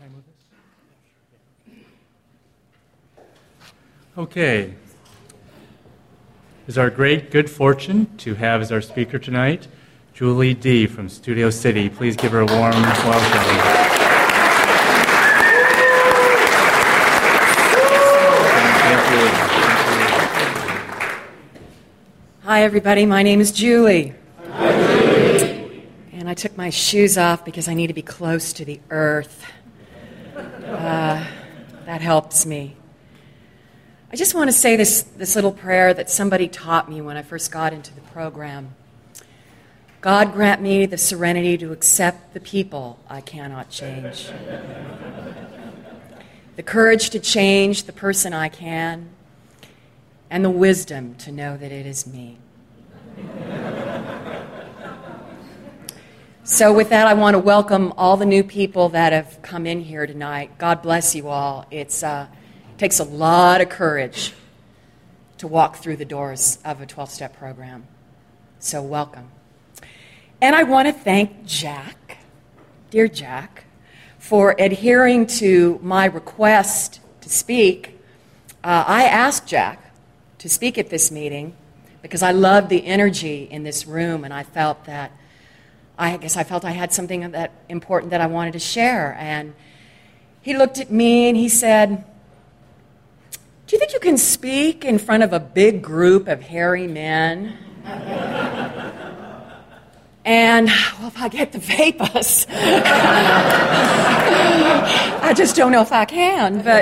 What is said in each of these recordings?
move this? Okay. It's our great good fortune to have as our speaker tonight Julie D. from Studio City. Please give her a warm welcome. Hi, everybody. My name is Julie. Hi, Julie. And I took my shoes off because I need to be close to the earth. That helps me. I just want to say this little prayer that somebody taught me when I first got into the program. God grant me the serenity to accept the people I cannot change. The courage to change the person I can, and the wisdom to know that it is me. So with that, I want to welcome all the new people that have come in here tonight. God bless you all. It takes a lot of courage to walk through the doors of a 12-step program. So welcome. And I want to thank Jack, dear Jack, for adhering to my request to speak. I asked Jack to speak at this meeting because I loved the energy in this room, and I felt that I had something that important that I wanted to share. And he looked at me and he said, "Do you think you can speak in front of a big group of hairy men?" And, well, if I get the vapors, I just don't know if I can. But,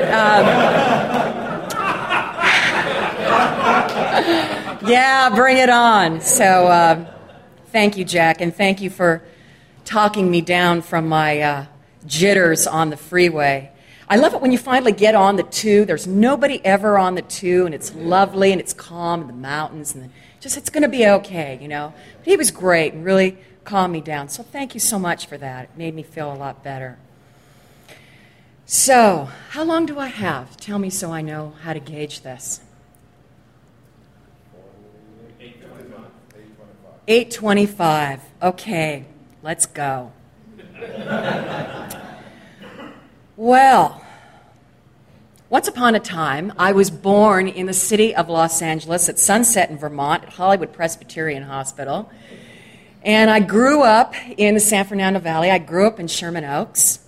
yeah, bring it on. So, thank you, Jack, and thank you for talking me down from my jitters on the freeway. I love it when you finally get on the 2. There's nobody ever on the 2, and it's lovely, and it's calm, and the mountains, and it's going to be okay, you know. But he was great and really calmed me down, so thank you so much for that. It made me feel a lot better. So, how long do I have? Tell me so I know how to gauge this. 8:25. Okay, let's go. Well, once upon a time, I was born in the city of Los Angeles at Sunset in Vermont at Hollywood Presbyterian Hospital. And I grew up in the San Fernando Valley. I grew up in Sherman Oaks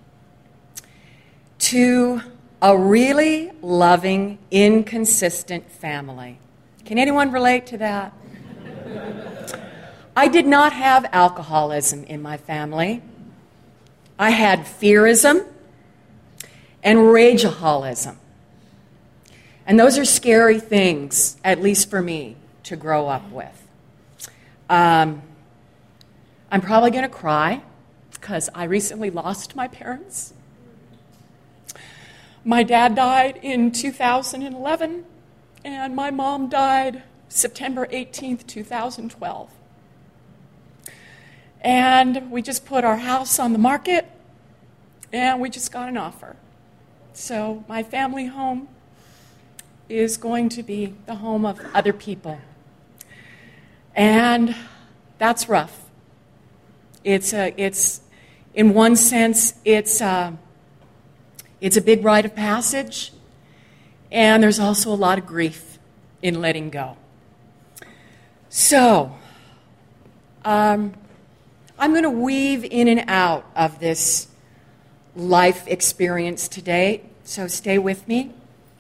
to a really loving, inconsistent family. Can anyone relate to that? I did not have alcoholism in my family. I had fearism and rageaholism. And those are scary things, at least for me, to grow up with. I'm probably going to cry because I recently lost my parents. My dad died in 2011, and my mom died September 18th, 2012. And we just put our house on the market, and we just got an offer. So my family home is going to be the home of other people. And that's rough. It's in one sense, it's a big rite of passage, and there's also a lot of grief in letting go. So, I'm going to weave in and out of this life experience today, so stay with me.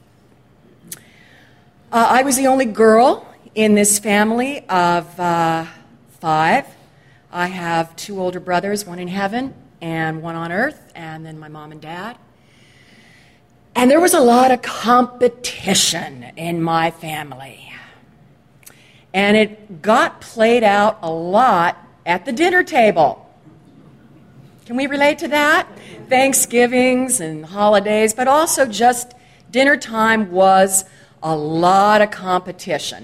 I was the only girl in this family of 5. I have 2 older brothers, one in heaven and one on earth, and then my mom and dad. And there was a lot of competition in my family. And it got played out a lot at the dinner table. Can we relate to that? Thanksgivings and holidays, but also just dinner time was a lot of competition.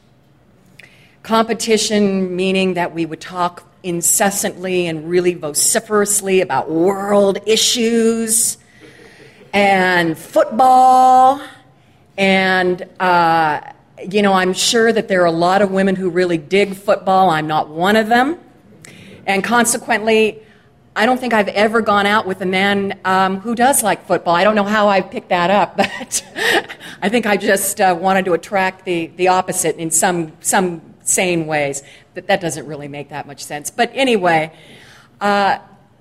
Competition meaning that we would talk incessantly and really vociferously about world issues and football. And, I'm sure that there are a lot of women who really dig football. I'm not one of them. And consequently, I don't think I've ever gone out with a man who does like football. I don't know how I picked that up, but I think I just wanted to attract the opposite in some sane ways. But that doesn't really make that much sense. But anyway, I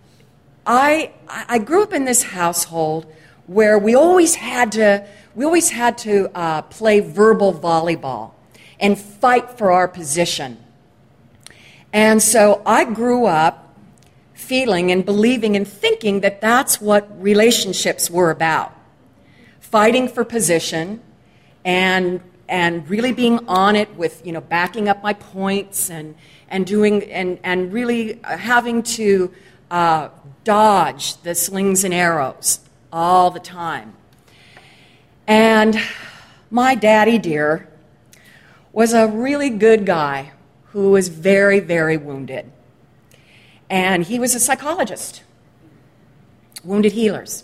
grew up in this household where we always had to play verbal volleyball and fight for our position. And so I grew up feeling and believing and thinking that that's what relationships were about. Fighting for position and really being on it with, backing up my points and really having to dodge the slings and arrows all the time. And my daddy dear was a really good guy who was very, very wounded. And he was a psychologist, wounded healers.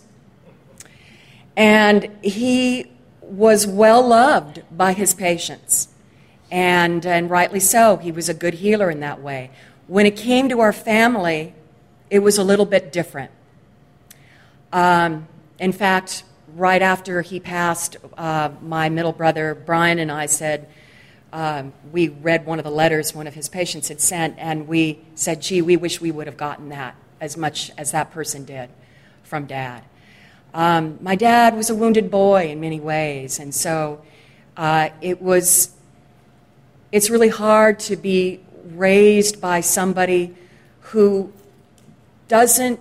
And he was well loved by his patients, and rightly so. He was a good healer in that way. When it came to our family, it was a little bit different. In fact, right after he passed, my middle brother Brian and I said, we read one of the letters one of his patients had sent, and we said, gee, we wish we would have gotten that as much as that person did from Dad. My dad was a wounded boy in many ways, and so it's really hard to be raised by somebody who doesn't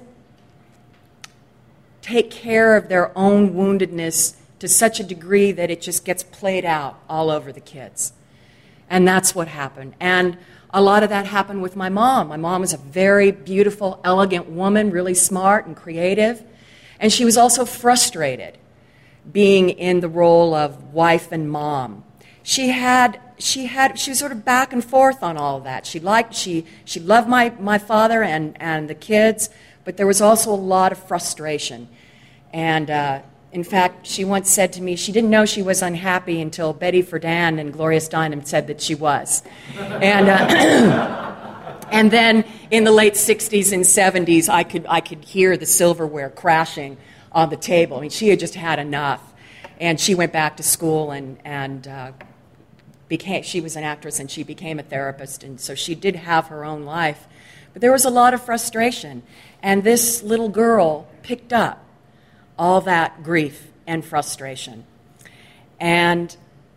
take care of their own woundedness to such a degree that it just gets played out all over the kids. And that's what happened. And a lot of that happened with my mom. My mom was a very beautiful, elegant woman, really smart and creative. And she was also frustrated being in the role of wife and mom. She was sort of back and forth on all of that. She loved my father and the kids, but there was also a lot of frustration. And in fact, she once said to me she didn't know she was unhappy until Betty Friedan and Gloria Steinem said that she was. And and then in the late 60s and 70s, I could hear the silverware crashing on the table. I mean, she had just had enough. And she went back to school and she was an actress and she became a therapist. And so she did have her own life. But there was a lot of frustration. And this little girl picked up all that grief and frustration. And,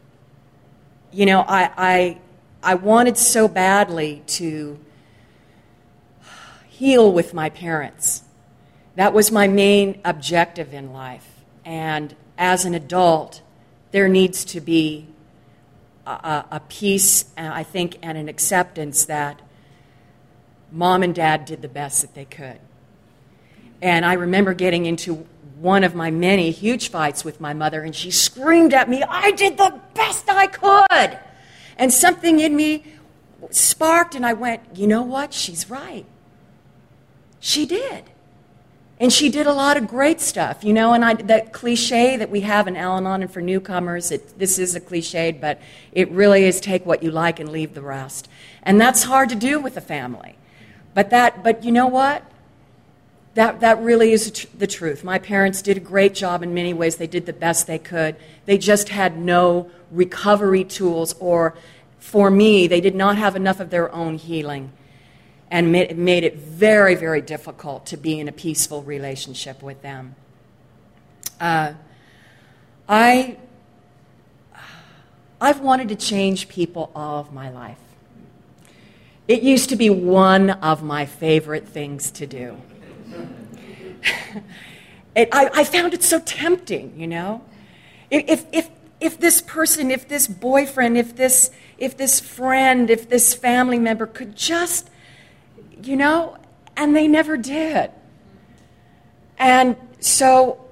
I wanted so badly to heal with my parents. That was my main objective in life. And as an adult, there needs to be a peace, I think, and an acceptance that Mom and Dad did the best that they could. And I remember getting into one of my many huge fights with my mother, and she screamed at me, I did the best I could. And something in me sparked, and I went, you know what? She's right. She did. And she did a lot of great stuff, and that cliche that we have in Al-Anon and for newcomers, this is a cliche, but it really is take what you like and leave the rest. And that's hard to do with a family. But you know what? That really is the truth. My parents did a great job in many ways. They did the best they could. They just had no recovery tools, or for me, they did not have enough of their own healing. And it made it very, very difficult to be in a peaceful relationship with them. I've wanted to change people all of my life. It used to be one of my favorite things to do. I found it so tempting, If this person, if this boyfriend, if this friend, if this family member could just, and they never did. And so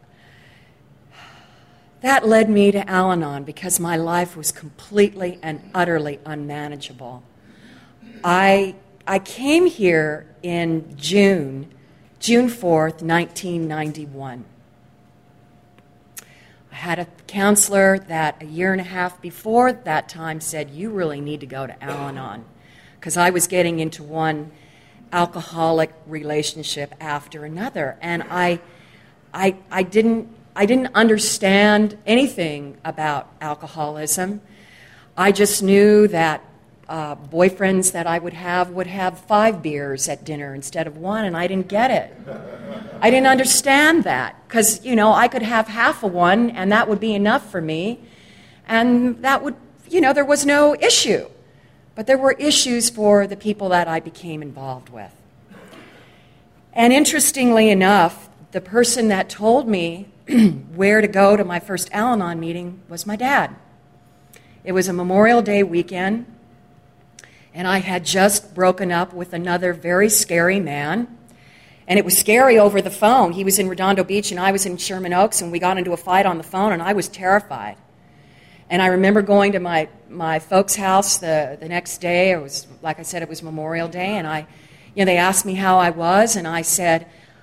that led me to Al-Anon because my life was completely and utterly unmanageable. I came here in June 4th, 1991. I had a counselor that a year and a half before that time said, you really need to go to Al-Anon, because I was getting into one alcoholic relationship after another. And I didn't understand anything about alcoholism. I just knew that boyfriends that I would have 5 beers at dinner instead of 1, and I didn't get it. I didn't understand that because, I could have half of one, and that would be enough for me, and that would, there was no issue. But there were issues for the people that I became involved with. And interestingly enough, the person that told me where to go to my first Al-Anon meeting was my dad. It was a Memorial Day weekend, and I had just broken up with another very scary man. And it was scary over the phone. He was in Redondo Beach, and I was in Sherman Oaks, and we got into a fight on the phone, and I was terrified. And I remember going to my folks' house the next day. It was, like I said, it was Memorial Day, and they asked me how I was, and I said,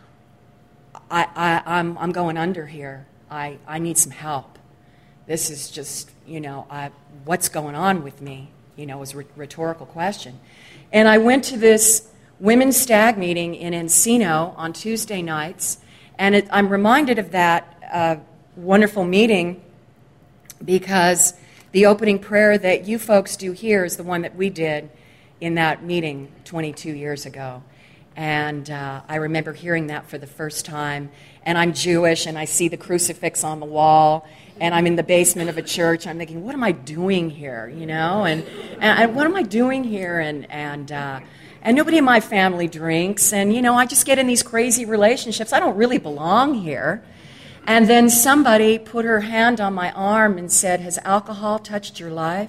I'm going under here. I need some help. This is just, what's going on with me? It was a rhetorical question. And I went to this women's stag meeting in Encino on Tuesday nights, and I'm reminded of that wonderful meeting because the opening prayer that you folks do here is the one that we did in that meeting 22 years ago. And I remember hearing that for the first time. And I'm Jewish, and I see the crucifix on the wall, and I'm in the basement of a church. I'm thinking, what am I doing here? And what am I doing here? And nobody in my family drinks, and I just get in these crazy relationships. I don't really belong here. And then somebody put her hand on my arm and said, "Has alcohol touched your life?"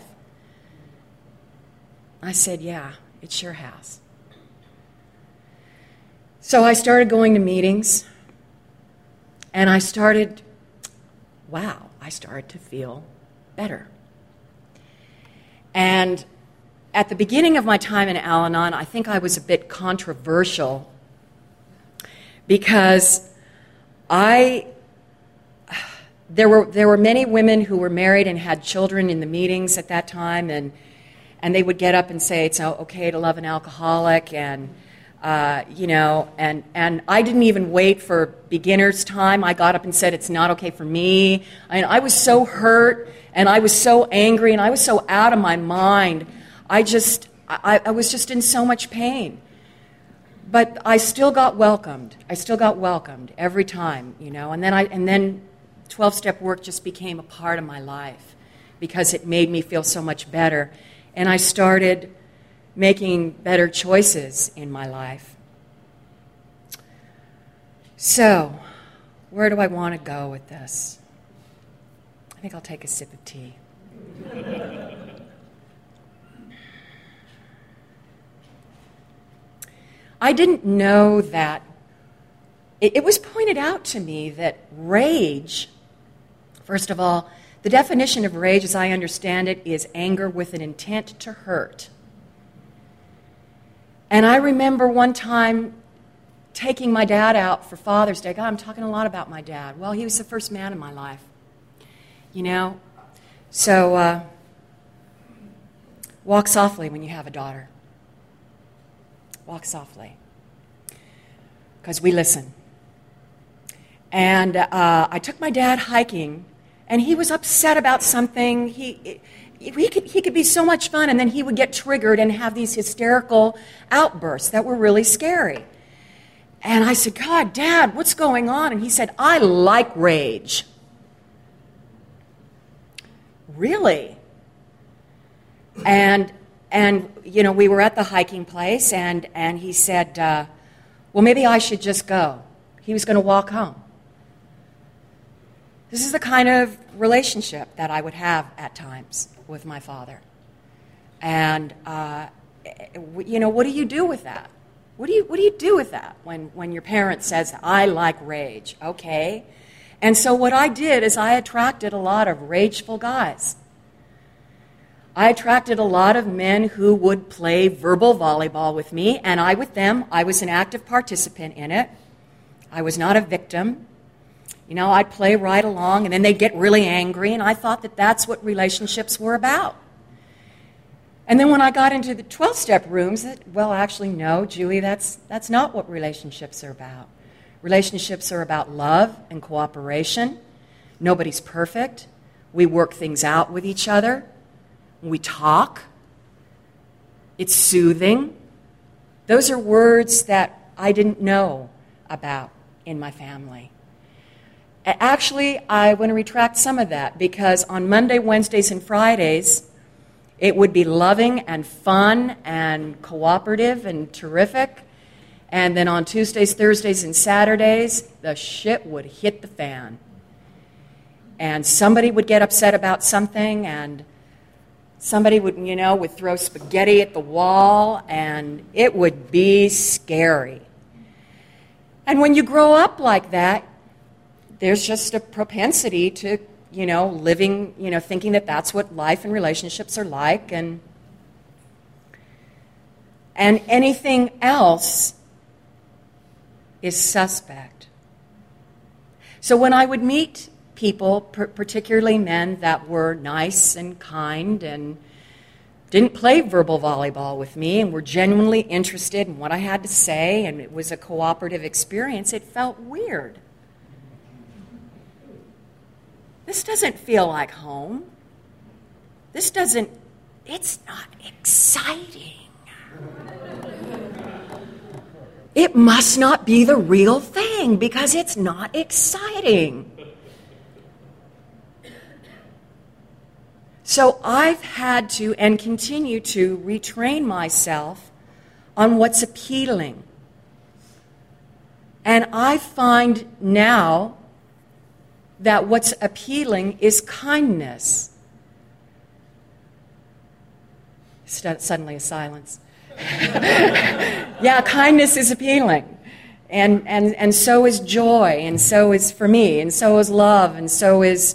I said, "Yeah, it sure has." So I started going to meetings, and I started to feel better. And at the beginning of my time in Al-Anon, I think I was a bit controversial because there were many women who were married and had children in the meetings at that time, and they would get up and say it's okay to love an alcoholic, and and I didn't even wait for beginner's time. I got up and said it's not okay for me. And I was so hurt, and I was so angry, and I was so out of my mind. I was just in so much pain. But I still got welcomed. Every time, And then 12-step work just became a part of my life because it made me feel so much better. And I started making better choices in my life. So, where do I want to go with this? I think I'll take a sip of tea. I didn't know that it was pointed out to me that rage, first of all, the definition of rage, as I understand it, is anger with an intent to hurt. And I remember one time taking my dad out for Father's Day. God, I'm talking a lot about my dad. Well, he was the first man in my life, So walk softly when you have a daughter. Walk softly. Because we listen. And I took my dad hiking, and he was upset about something. He could be so much fun, and then he would get triggered and have these hysterical outbursts that were really scary. And I said, "God, Dad, what's going on?" And he said, "I like rage." Really? And we were at the hiking place, and he said, well, maybe I should just go. He was going to walk home. This is the kind of relationship that I would have at times with my father. And, what do you do with that? What do you do with that when your parent says, "I like rage"? Okay. And so what I did is I attracted a lot of rageful guys. I attracted a lot of men who would play verbal volleyball with me, and I with them. I was an active participant in it. I was not a victim. I'd play right along, and then they'd get really angry, and I thought that that's what relationships were about. And then when I got into the 12-step rooms, well, actually, no, Julie, that's not what relationships are about. Relationships are about love and cooperation. Nobody's perfect. We work things out with each other. We talk. It's soothing. Those are words that I didn't know about in my family. Actually, I want to retract some of that, because on Monday, Wednesdays, and Fridays, it would be loving and fun and cooperative and terrific. And then on Tuesdays, Thursdays, and Saturdays, the shit would hit the fan. And somebody would get upset about something, and somebody would throw spaghetti at the wall, and it would be scary. And when you grow up like that, there's just a propensity to, living, thinking that that's what life and relationships are like, and anything else is suspect. So when I would meet people, particularly men that were nice and kind and didn't play verbal volleyball with me and were genuinely interested in what I had to say, and it was a cooperative experience, it felt weird. This doesn't feel like home. It's not exciting. It must not be the real thing because it's not exciting. So I've had to and continue to retrain myself on what's appealing. And I find now that what's appealing is kindness. Suddenly a silence. Yeah, kindness is appealing. And so is joy, and so is, for me, and so is love, and so is,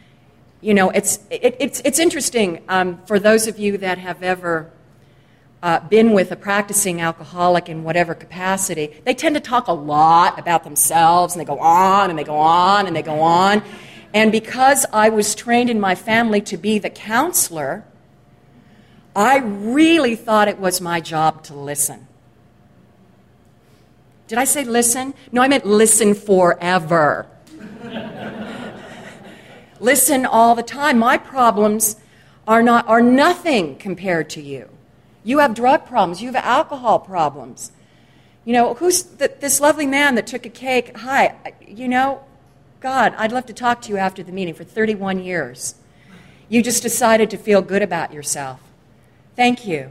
it's interesting for those of you that have ever been with a practicing alcoholic in whatever capacity. They tend to talk a lot about themselves, and they go on, and they go on, and they go on. And because I was trained in my family to be the counselor, I really thought it was my job to listen. Did I say listen? No, I meant listen forever. Listen all the time. My problems are nothing compared to you. You have drug problems. You have alcohol problems. Who's this lovely man that took a cake? Hi, God, I'd love to talk to you after the meeting. For 31 years, you just decided to feel good about yourself. Thank you.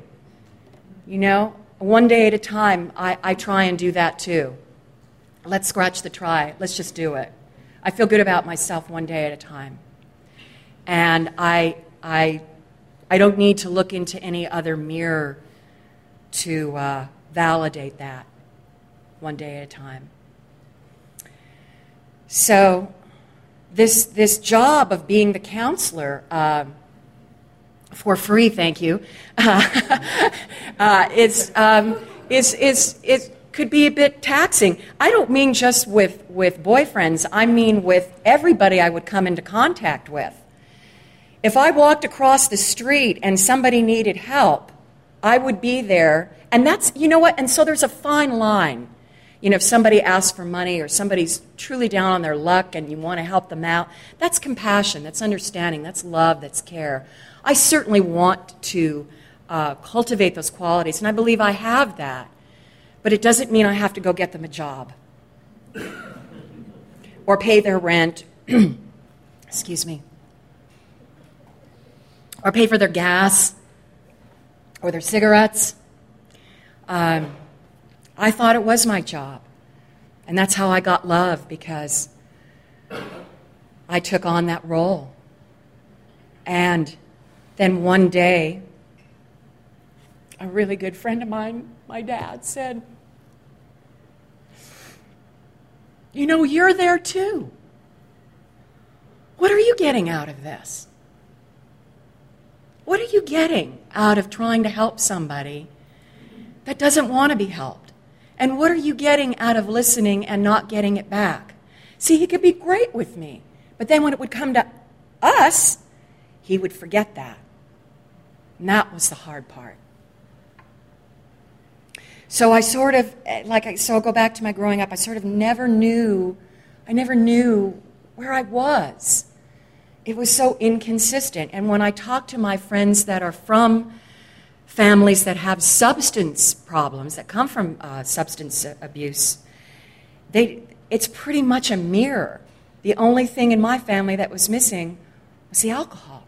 One day at a time, I try and do that too. Let's scratch the try. Let's just do it. I feel good about myself one day at a time. And I don't need to look into any other mirror to validate that one day at a time. So this job of being the counselor, for free, thank you, it could be a bit taxing. I don't mean just with boyfriends. I mean with everybody I would come into contact with. If I walked across the street and somebody needed help, I would be there. And that's, and so there's a fine line. If somebody asks for money or somebody's truly down on their luck and you want to help them out, that's compassion, that's understanding, that's love, that's care. I certainly want to cultivate those qualities, and I believe I have that. But it doesn't mean I have to go get them a job or pay their rent, excuse me, or pay for their gas or their cigarettes. I thought it was my job, and that's how I got love, because I took on that role. And then one day, a really good friend of mine, my dad, said, you're there too. What are you getting out of this? What are you getting out of trying to help somebody that doesn't want to be helped? And what are you getting out of listening and not getting it back? See, he could be great with me, but then when it would come to us, he would forget that. And that was the hard part. So I sort of, so I'll go back to my growing up, I never knew where I was. It was so inconsistent. And when I talk to my friends that are from families that have substance problems, that come from substance abuse, it's pretty much a mirror. The only thing in my family that was missing was the alcohol.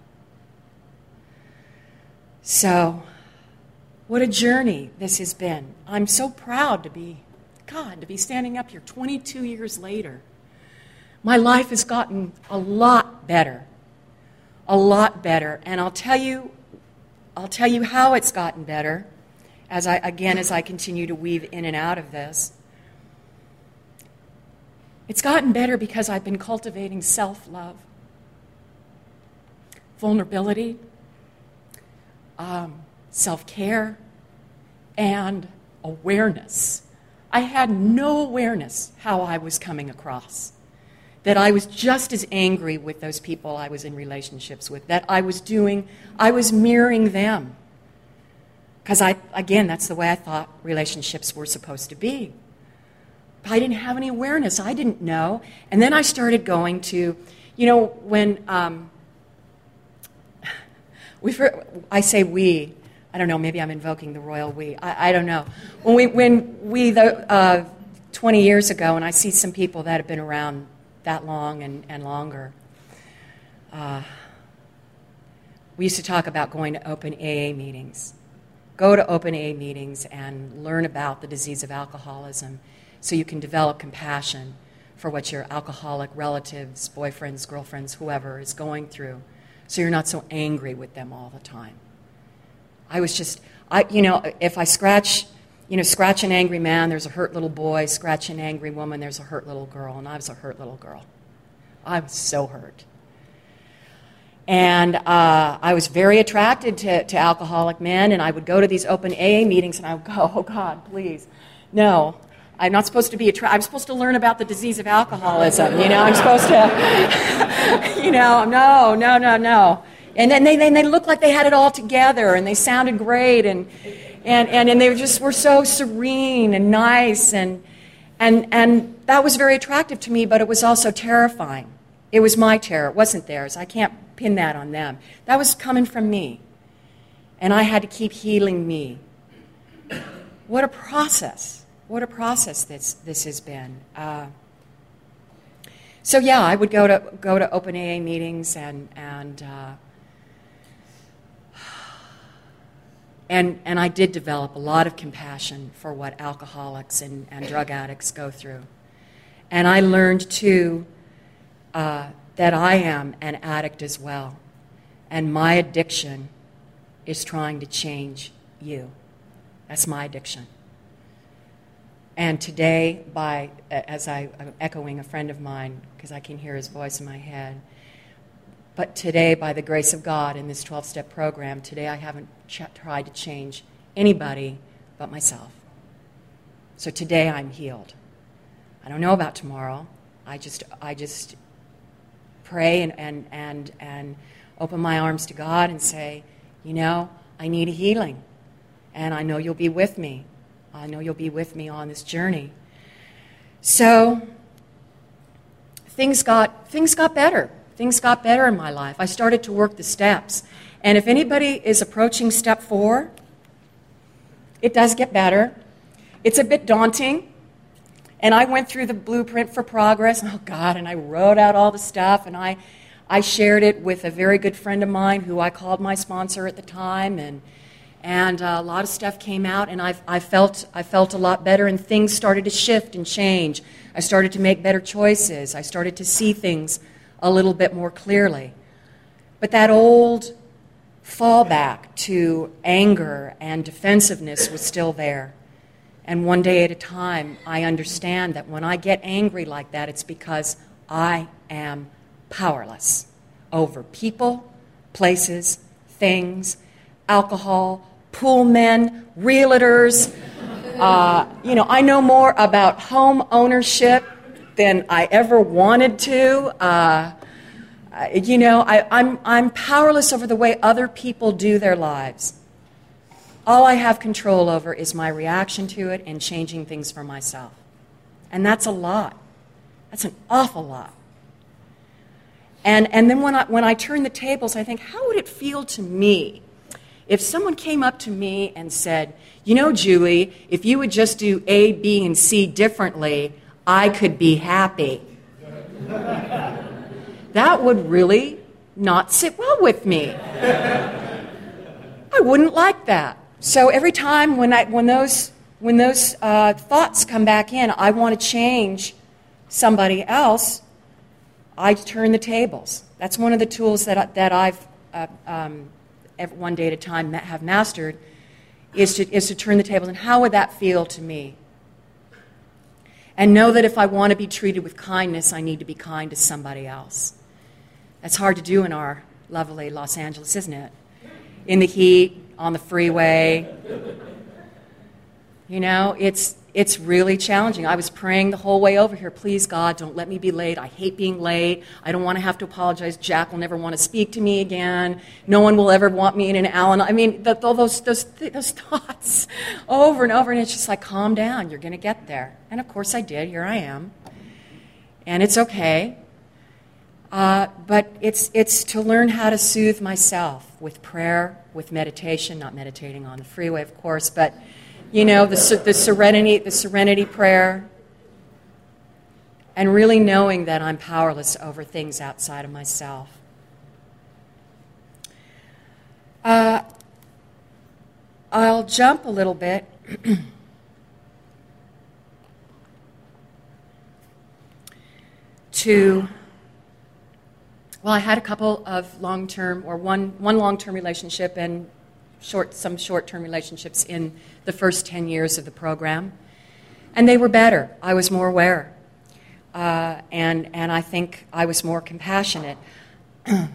So, what a journey this has been. I'm so proud to be standing up here 22 years later. My life has gotten a lot better. And I'll tell you how it's gotten better as I continue to weave in and out of this. It's gotten better because I've been cultivating self-love, vulnerability, self-care, and awareness. I had no awareness how I was coming across, that I was just as angry with those people I was in relationships with, that I was mirroring them. Because that's the way I thought relationships were supposed to be. I didn't have any awareness. I didn't know. And then I started going to, when I say we, I don't know, maybe I'm invoking the royal we. I don't know. When we 20 years ago, and I see some people that have been around that long and longer, we used to talk about going to open AA meetings. Go to open AA meetings and learn about the disease of alcoholism so you can develop compassion for what your alcoholic relatives, boyfriends, girlfriends, whoever is going through, so you're not so angry with them all the time. If I scratch an angry man, there's a hurt little boy. Scratch an angry woman, there's a hurt little girl. And I was a hurt little girl. I was so hurt. And I was very attracted to alcoholic men, and I would go to these open AA meetings, and I would go, oh, God, please. No, I'm not supposed to be I'm supposed to learn about the disease of alcoholism. I'm supposed to, no. And then they looked like they had it all together, and they sounded great, and they were so serene and nice, and that was very attractive to me, but it was also terrifying. It was my terror. It wasn't theirs. I can't pin that on them. That was coming from me, and I had to keep healing me. What a process. What a process this has been. So yeah, I would go to open AA meetings and I did develop a lot of compassion for what alcoholics and drug addicts go through. And I learned, too, that I am an addict as well. And my addiction is trying to change you. That's my addiction. And today, as I'm echoing a friend of mine, because I can hear his voice in my head, but today, by the grace of God, in this 12-step program, today I haven't tried to change anybody but myself. So today I'm healed. I don't know about tomorrow. I just pray and open my arms to God and say, I need a healing. And I know you'll be with me. I know you'll be with me on this journey. So things got better. Things got better in my life. I started to work the steps. And if anybody is approaching step 4, it does get better. It's a bit daunting. And I went through the blueprint for progress. Oh, God, and I wrote out all the stuff. And I shared it with a very good friend of mine who I called my sponsor at the time. And a lot of stuff came out. And I felt a lot better. And things started to shift and change. I started to make better choices. I started to see things a little bit more clearly. But that old fallback to anger and defensiveness was still there. And one day at a time, I understand that when I get angry like that, it's because I am powerless over people, places, things, alcohol, pool men, realtors. I know more about home ownership than I ever wanted to. I'm powerless over the way other people do their lives. All I have control over is my reaction to it and changing things for myself. And that's a lot. That's an awful lot. And then when I turn the tables, I think, how would it feel to me if someone came up to me and said, Julie, if you would just do A, B, and C differently, I could be happy. That would really not sit well with me. I wouldn't like that. So every time when those thoughts come back in, I want to change somebody else, I turn the tables. That's one of the tools that I've one day at a time have mastered, is to turn the tables. And how would that feel to me? And know that if I want to be treated with kindness, I need to be kind to somebody else. That's hard to do in our lovely Los Angeles, isn't it? In the heat, on the freeway. It's really challenging. I was praying the whole way over here, please, God, don't let me be late. I hate being late. I don't want to have to apologize. Jack will never want to speak to me again. No one will ever want me in an Al-Anon. I mean, those thoughts over and over, and it's just like, calm down. You're going to get there. And, of course, I did. Here I am. And it's okay. But it's to learn how to soothe myself with prayer, with meditation, not meditating on the freeway, of course, but the serenity prayer, and really knowing that I'm powerless over things outside of myself. I'll jump a little bit to, I had a couple of long-term, or one long-term relationship and some short-term relationships in the first 10 years of the program. And they were better. I was more aware. And I think I was more compassionate. The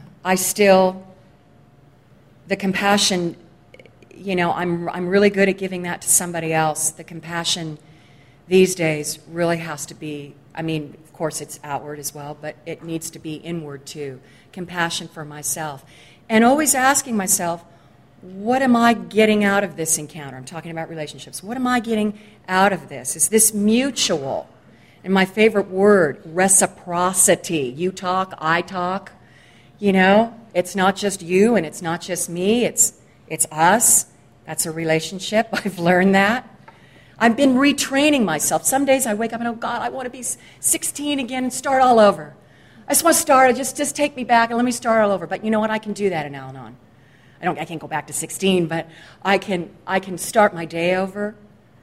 compassion, I'm really good at giving that to somebody else. The compassion these days really has to be, of course it's outward as well, but it needs to be inward too. Compassion for myself. And always asking myself, what am I getting out of this encounter? I'm talking about relationships. What am I getting out of this? Is this mutual? And my favorite word, reciprocity. You talk, I talk. It's not just you and it's not just me. It's us. That's a relationship. I've learned that. I've been retraining myself. Some days I wake up and, oh, God, I want to be 16 again and start all over. I just want to start. Just take me back and let me start all over. But you know what? I can do that in Al-Anon. I can't go back to 16, but I can start my day over.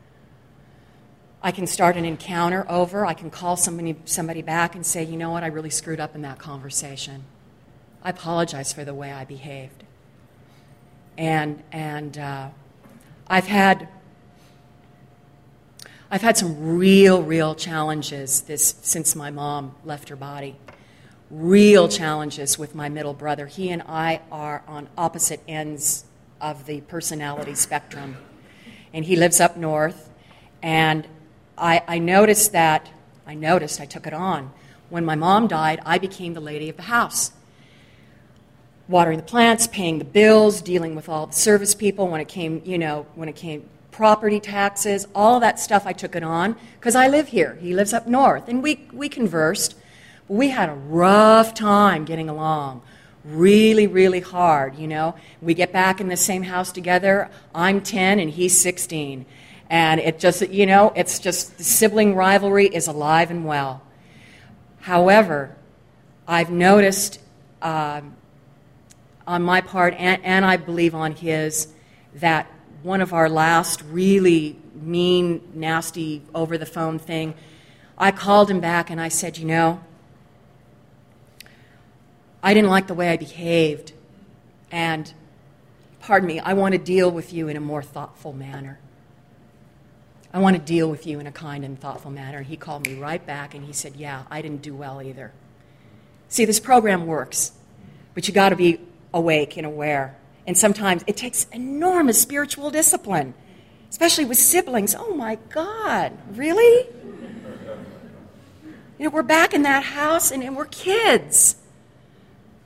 I can start an encounter over. I can call somebody back and say, you know what, I really screwed up in that conversation. I apologize for the way I behaved. And I've had some real challenges since my mom left her body. Real challenges with my middle brother. He and I are on opposite ends of the personality spectrum. And he lives up north. And I noticed, I took it on. When my mom died, I became the lady of the house. Watering the plants, paying the bills, dealing with all the service people when it came property taxes, all that stuff, I took it on because I live here. He lives up north. And we conversed. We had a rough time getting along, really hard, We get back in the same house together. I'm 10 and he's 16. And it just, it's just the sibling rivalry is alive and well. However, I've noticed on my part, and I believe on his, that one of our last really mean, nasty, over-the-phone thing, I called him back and I said, I didn't like the way I behaved, and, pardon me, I want to deal with you in a more thoughtful manner. I want to deal with you in a kind and thoughtful manner. He called me right back and he said, yeah, I didn't do well either. See, this program works, but you got to be awake and aware. And sometimes it takes enormous spiritual discipline, especially with siblings. Oh my God, really? We're back in that house and we're kids.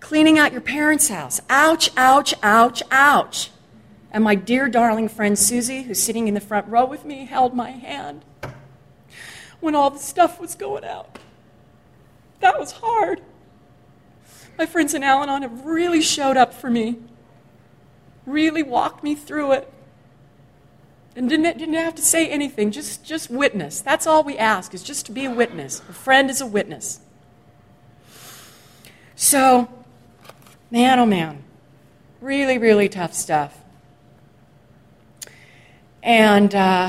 cleaning out your parents' house. Ouch, ouch, ouch, ouch. And my dear darling friend Susie, who's sitting in the front row with me, held my hand when all the stuff was going out. That was hard. My friends in Al-Anon have really showed up for me, really walked me through it, and didn't have to say anything, just witness. That's all we ask, is just to be a witness. A friend is a witness. So, man, oh man, really, really tough stuff. And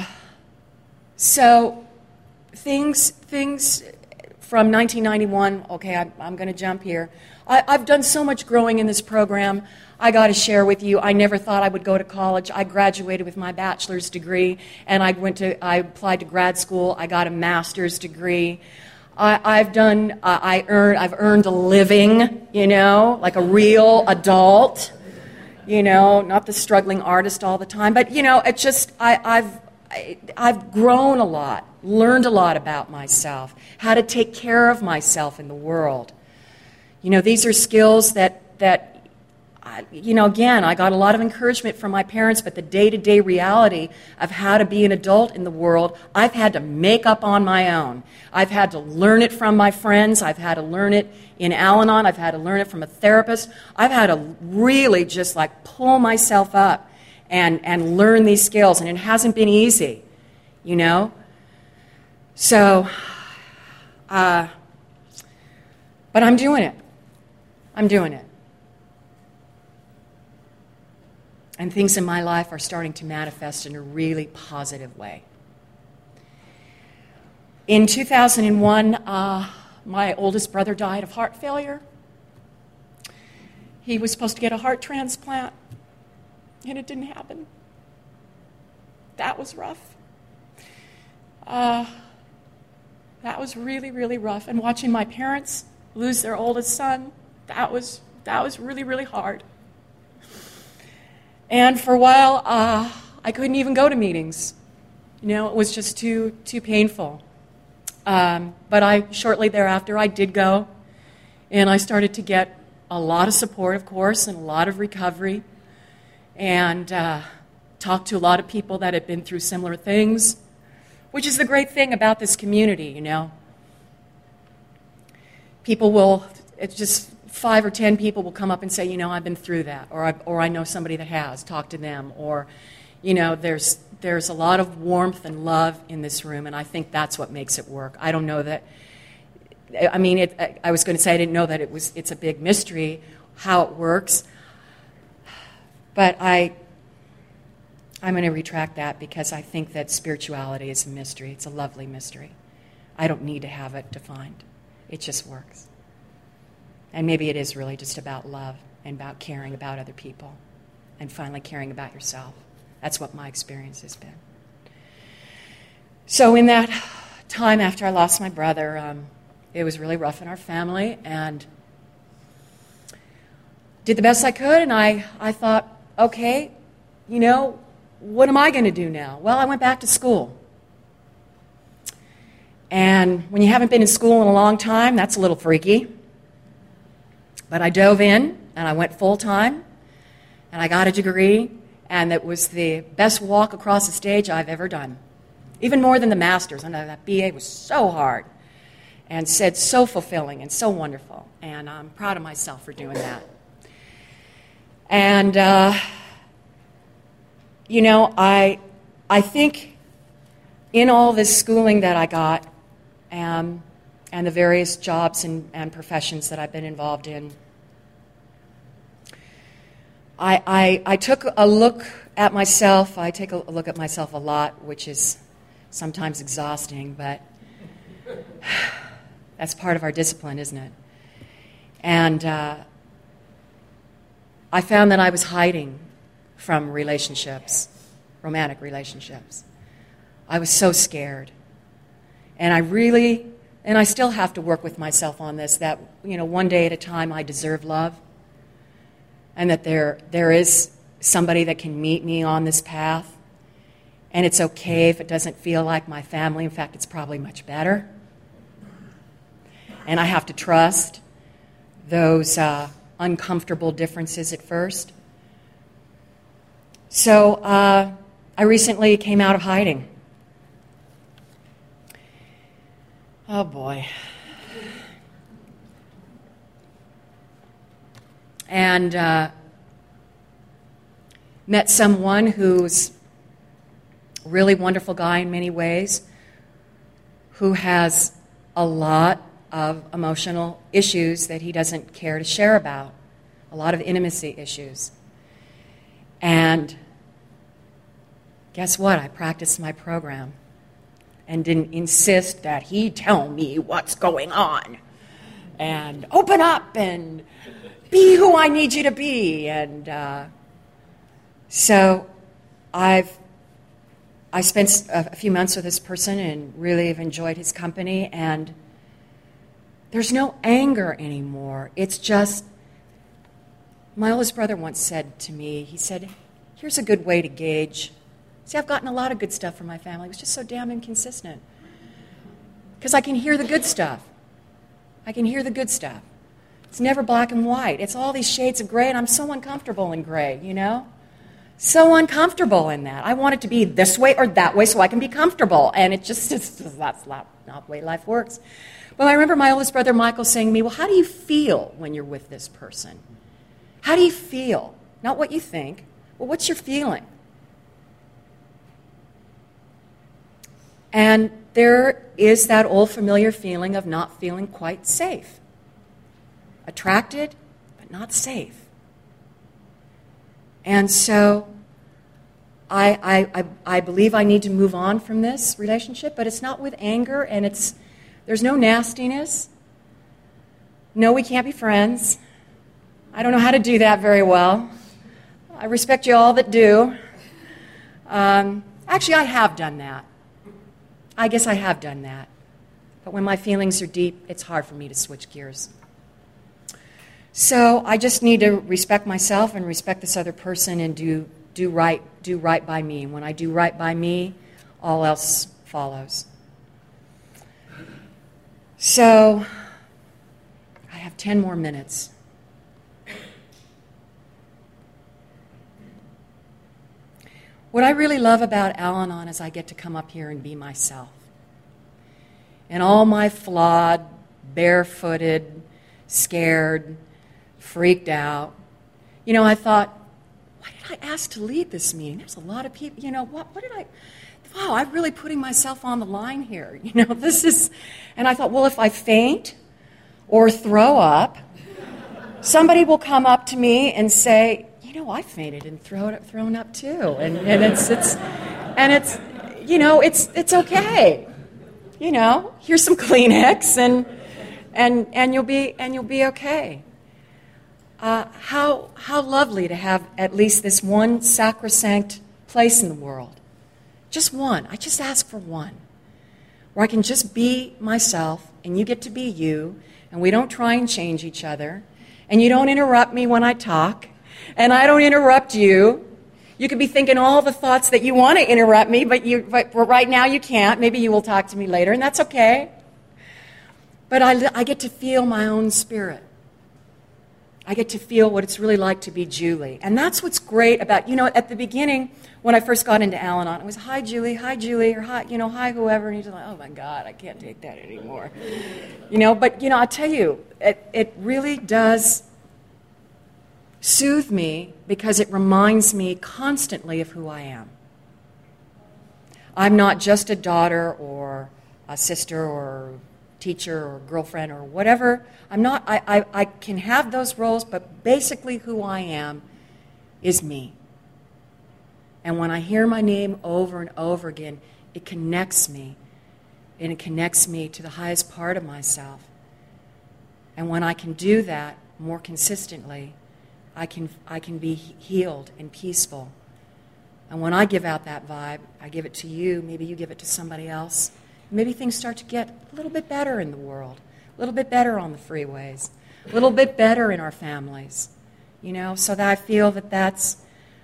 so things from 1991, okay, I'm going to jump here. I've done so much growing in this program. I got to share with you, I never thought I would go to college. I graduated with my bachelor's degree, and I applied to grad school. I got a master's degree. I've earned a living, like a real adult, not the struggling artist all the time. But, it's just, I've grown a lot, learned a lot about myself, how to take care of myself in the world. These are skills that again, I got a lot of encouragement from my parents, but the day-to-day reality of how to be an adult in the world, I've had to make up on my own. I've had to learn it from my friends. I've had to learn it in Al-Anon. I've had to learn it from a therapist. I've had to really just pull myself up and learn these skills, and it hasn't been easy, So, but I'm doing it. I'm doing it. And things in my life are starting to manifest in a really positive way. In 2001, my oldest brother died of heart failure. He was supposed to get a heart transplant, and it didn't happen. That was rough. That was really, really rough. And watching my parents lose their oldest son, that was really, really hard. And for a while, I couldn't even go to meetings. It was just too painful. But shortly thereafter, I did go, and I started to get a lot of support, of course, and a lot of recovery, and talked to a lot of people that had been through similar things, which is the great thing about this community, People will, it's just 5 or 10 people will come up and say, I've been through that, or I know somebody that has. Talk to them, or, there's a lot of warmth and love in this room, and I think that's what makes it work. I don't know that. I was going to say I didn't know that it's a big mystery how it works, but I'm going to retract that because I think that spirituality is a mystery. It's a lovely mystery. I don't need to have it defined. It just works. And maybe it is really just about love and about caring about other people and finally caring about yourself. That's what my experience has been. So in that time after I lost my brother, it was really rough in our family, and did the best I could, and I thought, okay, what am I going to do now? Well, I went back to school. And when you haven't been in school in a long time, that's a little freaky. But I dove in, and I went full-time, and I got a degree, and it was the best walk across the stage I've ever done. Even more than the master's. I know that BA was so hard and said so fulfilling and so wonderful, and I'm proud of myself for doing that. And, I think in all this schooling that I got and the various jobs and professions that I've been involved in, I took a look at myself. I take a look at myself a lot, which is sometimes exhausting, but that's part of our discipline, isn't it? And I found that I was hiding from relationships, romantic relationships. I was so scared. And I still have to work with myself on this, that, one day at a time I deserve love, and that there is somebody that can meet me on this path, and it's okay if it doesn't feel like my family. In fact, it's probably much better. And I have to trust those uncomfortable differences at first. So I recently came out of hiding. Oh boy. And met someone who's a really wonderful guy in many ways, who has a lot of emotional issues that he doesn't care to share about, a lot of intimacy issues. And guess what? I practiced my program and didn't insist that he tell me what's going on and open up and be who I need you to be. And so I spent a few months with this person and really have enjoyed his company, and there's no anger anymore. It's just, my oldest brother once said to me, he said, here's a good way to gauge. See, I've gotten a lot of good stuff from my family. It was just so damn inconsistent. Because I can hear the good stuff. I can hear the good stuff. It's never black and white. It's all these shades of gray, and I'm so uncomfortable in gray, you know? So uncomfortable in that. I want it to be this way or that way so I can be comfortable. And that's not the way life works. But I remember my oldest brother Michael saying to me, well, how do you feel when you're with this person? How do you feel? Not what you think. Well, what's your feeling? And there is that old familiar feeling of not feeling quite safe. Attracted, but not safe. And so I believe I need to move on from this relationship, but it's not with anger, and there's no nastiness. No, we can't be friends. I don't know how to do that very well. I respect you all that do. Actually, I have done that. I guess I have done that. But when my feelings are deep, it's hard for me to switch gears. So I just need to respect myself and respect this other person and do right by me. And when I do right by me, all else follows. So I have 10 more minutes. What I really love about Al-Anon is I get to come up here and be myself. And all my flawed, barefooted, scared, freaked out. You know, I thought, why did I ask to lead this meeting? There's a lot of people, you know, wow, I'm really putting myself on the line here. You know, and I thought, well, if I faint or throw up, somebody will come up to me and say, you know, I fainted and thrown up too. And it's you know, it's okay. You know, here's some Kleenex and you'll be okay. How lovely to have at least this one sacrosanct place in the world. Just one. I just ask for one. Where I can just be myself, and you get to be you, and we don't try and change each other, and you don't interrupt me when I talk, and I don't interrupt you. You could be thinking all the thoughts that you want to interrupt me, but right now you can't. Maybe you will talk to me later, and that's okay. But I get to feel my own spirit. I get to feel what it's really like to be Julie. And that's what's great about, you know, at the beginning, when I first got into Al-Anon, it was, hi, Julie, or hi, whoever. And you're just like, oh, my God, I can't take that anymore. You know, but, you know, I'll tell you, it really does soothe me because it reminds me constantly of who I am. I'm not just a daughter or a sister or teacher or girlfriend or whatever. I'm not, I can have those roles, but basically who I am is me. And when I hear my name over and over again, it connects me. And it connects me to the highest part of myself. And when I can do that more consistently, I can be healed and peaceful. And when I give out that vibe, I give it to you, maybe you give it to somebody else. Maybe things start to get a little bit better in the world, a little bit better on the freeways, a little bit better in our families, you know, so that I feel that that's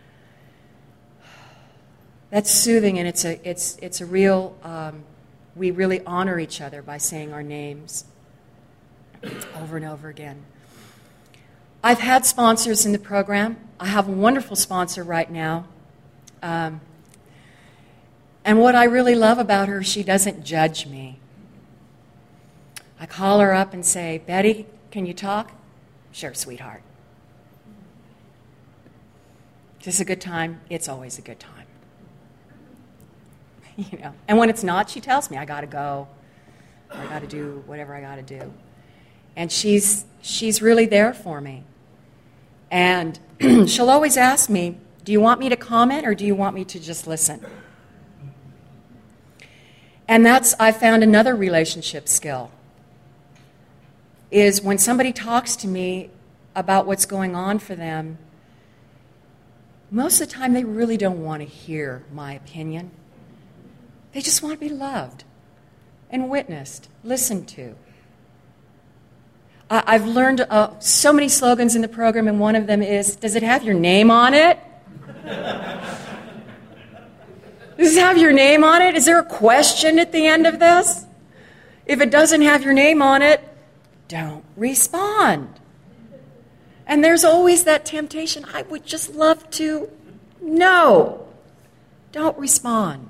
soothing, and it's a real, we really honor each other by saying our names over and over again. I've had sponsors in the program. I have a wonderful sponsor right now. And what I really love about her, she doesn't judge me. I call her up and say, Betty, can you talk? Sure, sweetheart. Is this a good time? It's always a good time. And when it's not, she tells me I got to go. I got to do whatever I got to do. And she's really there for me. And she'll always ask me, do you want me to comment or do you want me to just listen? And I found another relationship skill, is when somebody talks to me about what's going on for them, most of the time they really don't want to hear my opinion. They just want to be loved and witnessed, listened to. I've learned so many slogans in the program, and one of them is, does it have your name on it? Does it have your name on it? Is there a question at the end of this? If it doesn't have your name on it, don't respond. And there's always that temptation. I would just love to. No, don't respond.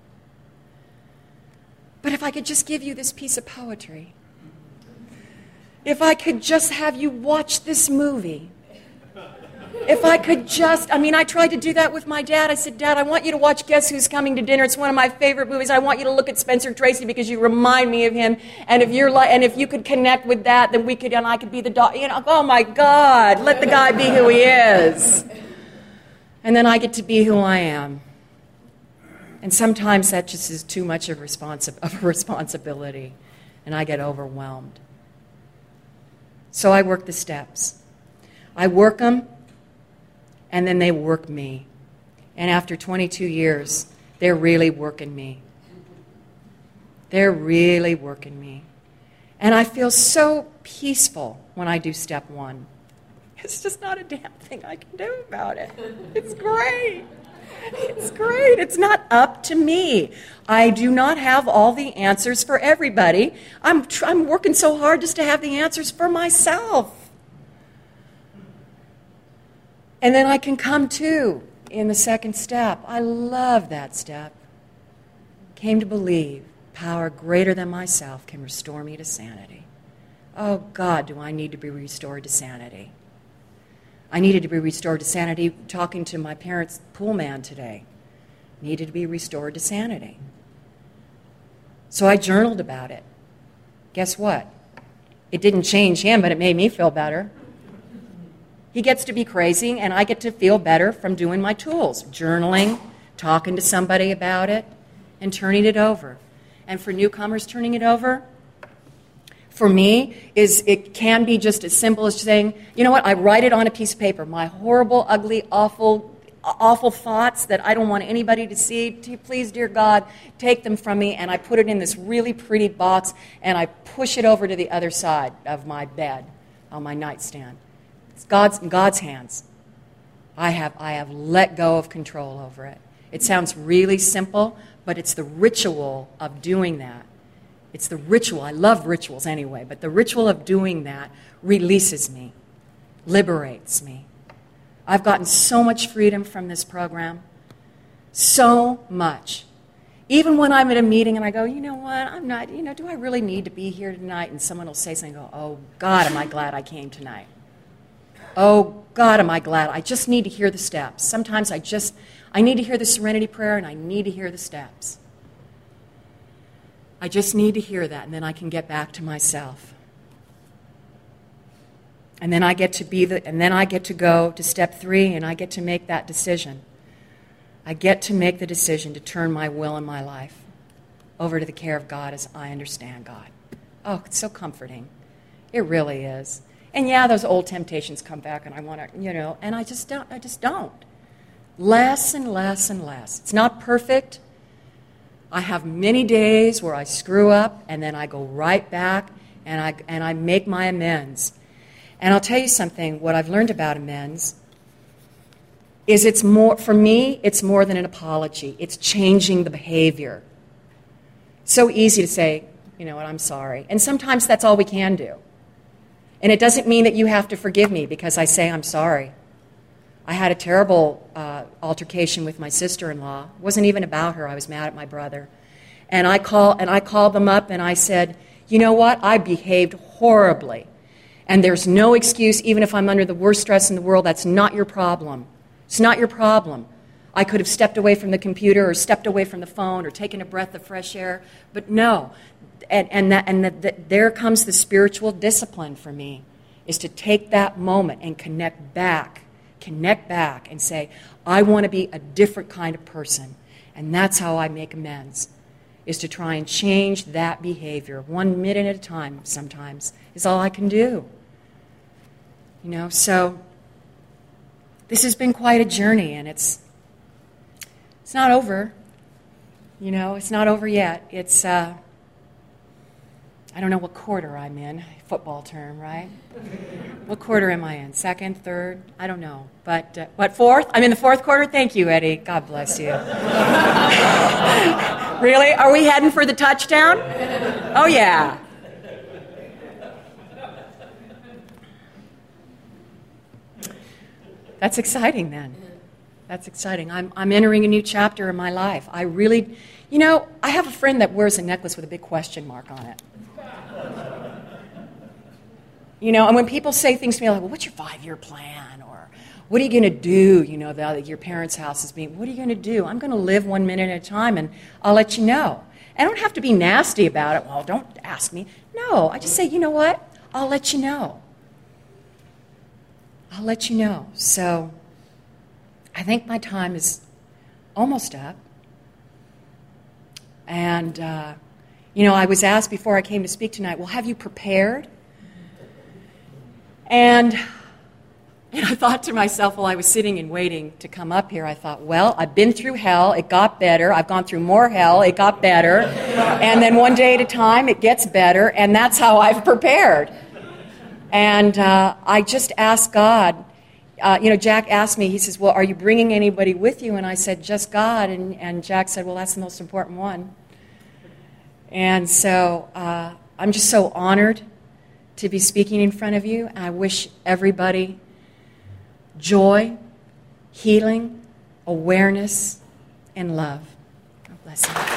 But if I could just give you this piece of poetry, if I could just have you watch this movie, if I could just, I tried to do that with my dad. I said, Dad, I want you to watch Guess Who's Coming to Dinner. It's one of my favorite movies. I want you to look at Spencer Tracy because you remind me of him. And if you could connect with that, then I could be the dog. Oh my God, let the guy be who he is. And then I get to be who I am. And sometimes that just is too much of a responsibility, and I get overwhelmed. So I work the steps. I work them, and then they work me. And after 22 years, they're really working me. They're really working me. And I feel so peaceful when I do step one. It's just not a damn thing I can do about it. It's great. It's great. It's not up to me. I do not have all the answers for everybody. I'm working so hard just to have the answers for myself. And then I can come to in the second step. I love that step. Came to believe power greater than myself can restore me to sanity. Oh, God, do I need to be restored to sanity. I needed to be restored to sanity talking to my parents' pool man today. Needed to be restored to sanity. So I journaled about it. Guess what? It didn't change him, but it made me feel better. He gets to be crazy, and I get to feel better from doing my tools. Journaling, talking to somebody about it, and turning it over. And for newcomers, turning it over, for me, it can be just as simple as saying, you know what, I write it on a piece of paper. My horrible, ugly, awful thoughts that I don't want anybody to see. Please, dear God, take them from me. And I put it in this really pretty box, and I push it over to the other side of my bed on my nightstand. It's in God's hands. I have let go of control over it. It sounds really simple, but it's the ritual of doing that. It's the ritual. I love rituals anyway, but the ritual of doing that releases me, liberates me. I've gotten so much freedom from this program, so much. Even when I'm at a meeting and I go, you know what, I'm not, do I really need to be here tonight? And someone will say something, oh, God, am I glad I came tonight. Oh, God, am I glad. I just need to hear the steps. Sometimes I need to hear the serenity prayer, and I need to hear the steps. I just need to hear that, and then I can get back to myself. And then I get to go to step 3, and I get to make that decision. I get to make the decision to turn my will and my life over to the care of God as I understand God. Oh, it's so comforting. It really is. And yeah, those old temptations come back, and I want to, and I just don't. Less and less and less. It's not perfect. I have many days where I screw up, and then I go right back, and I make my amends. And I'll tell you something, what I've learned about amends is for me, it's more than an apology. It's changing the behavior. So easy to say, you know what, I'm sorry. And sometimes that's all we can do. And it doesn't mean that you have to forgive me because I say I'm sorry. I had a terrible altercation with my sister-in-law. It wasn't even about her. I was mad at my brother. And I called them up and I said, you know what? I behaved horribly. And there's no excuse, even if I'm under the worst stress in the world, that's not your problem. It's not your problem. I could have stepped away from the computer or stepped away from the phone or taken a breath of fresh air, but no. There comes the spiritual discipline for me, is to take that moment and connect back and say, I want to be a different kind of person. And that's how I make amends, is to try and change that behavior. 1 minute at a time sometimes is all I can do. So this has been quite a journey, and it's not over. It's not over yet. It's, I don't know what quarter I'm in, football term, right? What quarter am I in? Second, third? I don't know. But, what, fourth? I'm in the fourth quarter? Thank you, Eddie. God bless you. Really? Are we heading for the touchdown? Oh, yeah. That's exciting then. That's exciting. I'm entering a new chapter in my life. I really, I have a friend that wears a necklace with a big question mark on it. And when people say things to me like, well, what's your 5-year plan? Or what are you going to do? Your parents' house is being, what are you going to do? I'm going to live 1 minute at a time, and I'll let you know. I don't have to be nasty about it. Well, don't ask me. No, I just say, you know what? I'll let you know. I'll let you know. So I think my time is almost up. And, I was asked before I came to speak tonight, well, have you prepared? And I thought to myself while I was sitting and waiting to come up here, I thought, well, I've been through hell, it got better. I've gone through more hell, it got better. And then one day at a time, it gets better, and that's how I've prepared. And I just asked God, Jack asked me, he says, well, are you bringing anybody with you? And I said, just God. And Jack said, well, that's the most important one. And so I'm just so honored to be speaking in front of you. I wish everybody joy, healing, awareness, and love. God bless you.